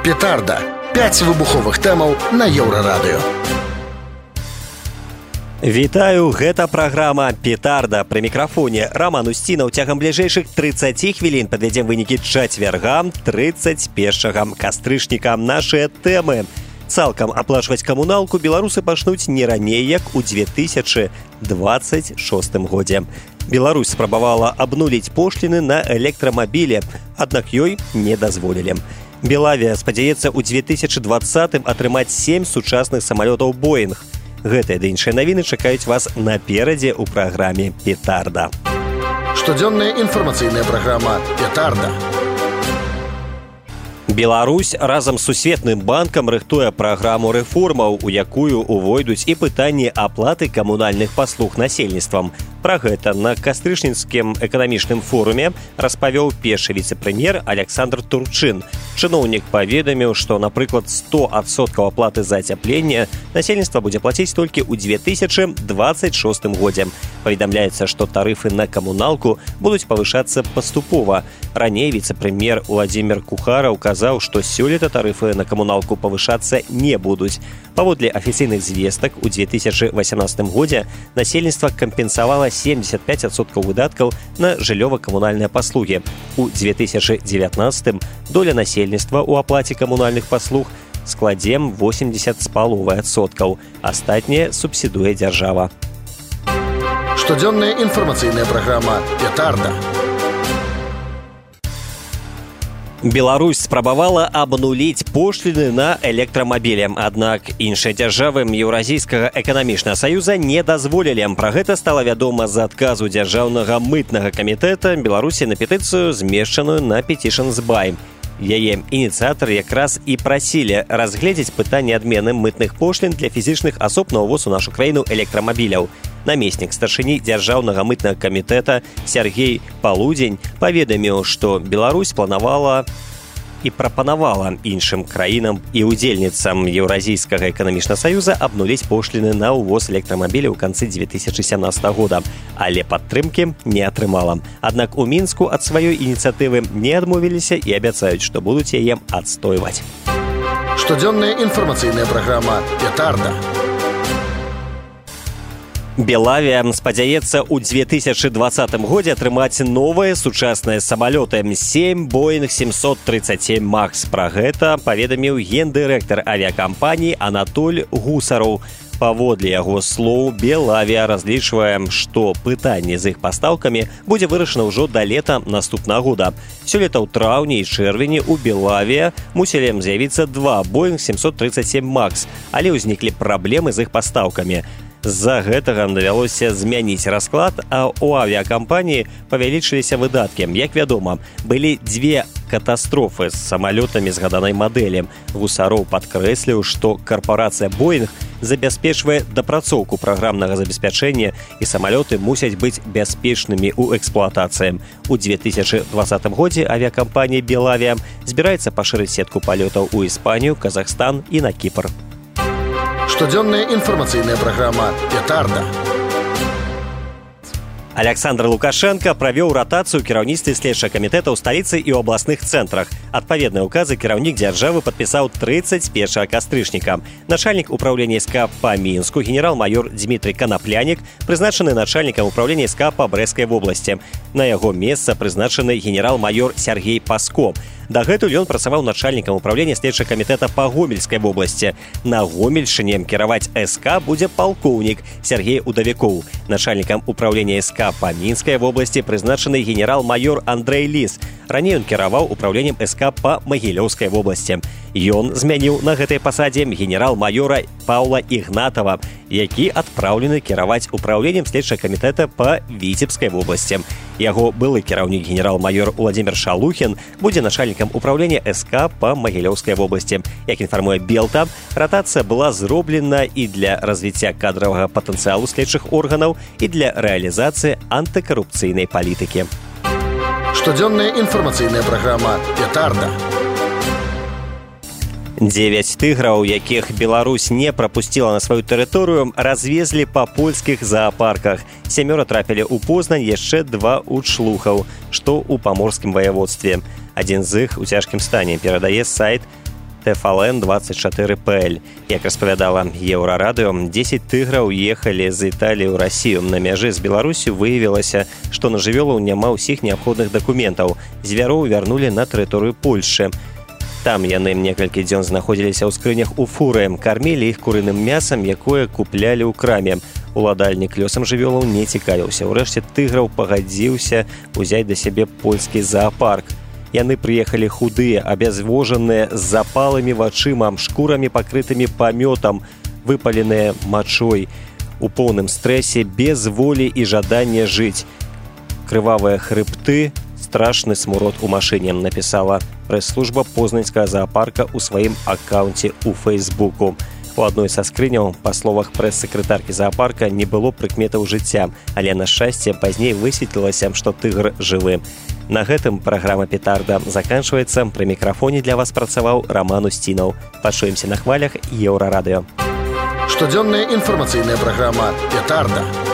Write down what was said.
Петарда. 5 выбуховых тэмаў на Еўрарадыё. Вітаю, гэта праграма «Петарда». Пры мікрафоне Роман Устінаў. Цягам бліжэйшых 30 хвілін падвядзем вынікі чацвярга, 31 кастрычніка. Нашыя тэмы. Цалкам аплачваць камуналку беларусы пачнуць не раней, як у 2026 годзе. Беларусь спрабавала абнуліць пошліны на электрамабілі, аднак ёй не дазволілі. Белавія спадзяецца ў 2020 атрымаць 7 сучасных самалётаў «Боінг». Гэтыя ды іншыя навіны чакаюць вас наперадзе ў праграме «Петарда». Штодзённая інфармацыйная праграма «Петарда». Беларусь разам з Сусветным банкам рыхтуе праграму рэформаў, у якую увойдуць і пытанні аплаты камунальных паслуг насельніцтвам. Пра гэта на кастрычніцкім эканамічным форуме распавёў першы віцэ-прэм'ер Александр Турчын. Чыноўнік паведаміў, што, напрыклад, 100% аплаты за ацяпленне насельніцтва будзе плаціць толькі ў 2026 годзе. Паведамляецца, што тарыфы на камуналку будуць павышацца паступова. Раней віцэ-прэм'ер Владзімір Кухараў казаў, што сёлета тарыфы на камуналку павышацца не будуць. Паводле афіцыйных звестак, у 2018 годзе насельніцтва кампенсавала 75% выдаткаў на жыллёва-камунальныя паслугі. У 2019 доля насельніцтва ў аплаце камунальных паслуг складзе 80,5%. Астатняе субсідуе дзяржава. Штодзённая інфармацыйная праграма «Петарда». Беларусь спрабавала абнуліць пошліны на электрамабілі. Аднак іншыя дзяржавы Еўразійскага эканамічнага саюза не дазволілі. Пра гэта стала вядома з адказу дзяржаўнага мытнага камітэта Беларусі на петыцыю, змешчаную на Petitions.by. Яе ініцыятары якраз і прасілі разгледзець пытанне адмены мытных пошлін для фізічных асоб на ўвоз у нашу краіну электрамабіляў. Намеснік старшыні дзяржаўнага мытнага камітэта Сергей Палудзень паведаміў, што Беларусь планавала і прапанавала іншым краінам і удзельніцам Еўразійскага эканамічнага саюза абнуліць пошліны на ўвоз электрамабіляў у канцы 2017 года, але падтрымкі не атрымала. Аднак у Мінску ад сваёй ініцыятывы не адмовіліся і абяцаюць, што будуць яе адстойваць. Штодзённая інфармацыйная праграма «Петарда». Белавія спадзяецца ў 2020 годзе атрымаць новыя сучасныя самалёты 7 Boeing 737 MAX. Пра гэта паведаміў гендырэктар авіякампаніі Анатоль Гусараў. Паводле яго слоў, Белавія разлічвае, што пытанне з іх пастаўкамі будзе вырашана ўжо да лета наступнага года. Сёлета ў траўні і чэрвені ў Белавія мусілі з'явіцца 2 Boeing 737 MAX, але ўзніклі праблемы з іх пастаўкамі. З-за гэтага давялося змяніць расклад, а ў авіякампаніі павялічыліся выдаткі. Як вядома, былі 2 катастрофы з самалётамі згаданай мадэлі. Гусароў падкрэсліў, што карпорацыя «Боінг» забяспечвае дапрацоўку праграмнага забеспячэння і самалёты мусяць быць бяспечнымі ў эксплуатацыі. У 2020 годзе авіякампанія «Белавія» збіраецца пашырыць сетку палётаў у Іспанію, Казахстан і на Кіпр. Штодзённая інфармацыйная праграма «Петарда». Александр Лукашенко правёў ратацыю ў кіраўніцтве следчага камітэта ў сталіцы і ў абласных цэнтрах. Адпаведныя ўказы кіраўнік дзяржавы падпісаў 31 кастрычніка. Начальнік управлення СК па Мінску генерал-майор Дмітрий Канаплянік прызначаны начальнікам управлення СК па Брэскай вобласці. На яго месца прызначаны генерал-майор Сергей Паско. Дагэтуль ён працаваў начальнікам управлення следчага камітэта па Гомельскай вобласці. На Гомельшчыне кіраваць СК будзе палкоўнік Сергей Удавікоў. Начальнікам управлення СК па Мінскай вобласці прызначаны генерал-майор Андрэй Ліс. Раней ён кіраваў управленнем СК па Магілёўскай вобласці. Ён змяніў на гэтай пасадзе генерал-майора Паўла Ігнатава, які адпраўлены кіраваць управленнем следчага камітэта па Віцебскай вобласці. Яго былы кіраўнік генерал-майор Владзімір Шалухін будзе начальнікам управлення СК па Магілёўскай вобласці. Як інфармуе Белта, ратацыя была зроблена і для развіцця кадравага патэнцыялу следчых органаў, і для рэалізацыі антыкарупцыйнай палітыкі. Штодзённая інфармацыйная праграма «Петарда». 9 тыграў, якіх Беларусь не прапусціла на сваю тэрыторыю, развезлі па польскіх зоапарках. 7 трапілі ў Познань, яшчэ 2 ў Члухаў, што ў паморскім ваяводстве. Адзін з іх у цяжкім стане, перадае сайт TFLN24PL. Як распавядала Еўрарадыё, 10 тыграў ехалі з Італіі ў Расію. На мяжы з Беларусю выявілася, што на жывёлаў няма ўсіх неабходных дакументаў. Звяроў вярнулі на тэрыторыю Польшчы. Там яны некалькі дзён знаходзіліся ў скрынях у фуры, кармілі іх курыным мясам, якое куплялі ў краме. Уладальнік лёсам жывёлаў не цікавіўся. Урэшце тыграў пагадзіўся узяць да сябе польскі заапарк. Яны прыехалі худыя, абязвожаныя, з запалымі вачыма, шкурамі пакрытымі памётам, выпаленыя мачой, у поўным стрэсе, без волі і жадання жыць. Крывавыя хрыбты, страшны смурод у машыне, напісала прэс-служба Познанскага заапарка ў сваім акаунце ў Фейсбуку. У адной са скрыняў, па словах прэс-сакратаркі заапарка, не было прыкметаў жыцця, але, на шчасце, пазней высветлілася, што тыгр жывы. На гэтым праграма «Петарда» заканчваецца. Пры мікрафоне для вас працаваў Роман Устінаў. Пачуемся на хвалях Еўрарадыё. Штодзённая інфармацыйная праграма «Петарда».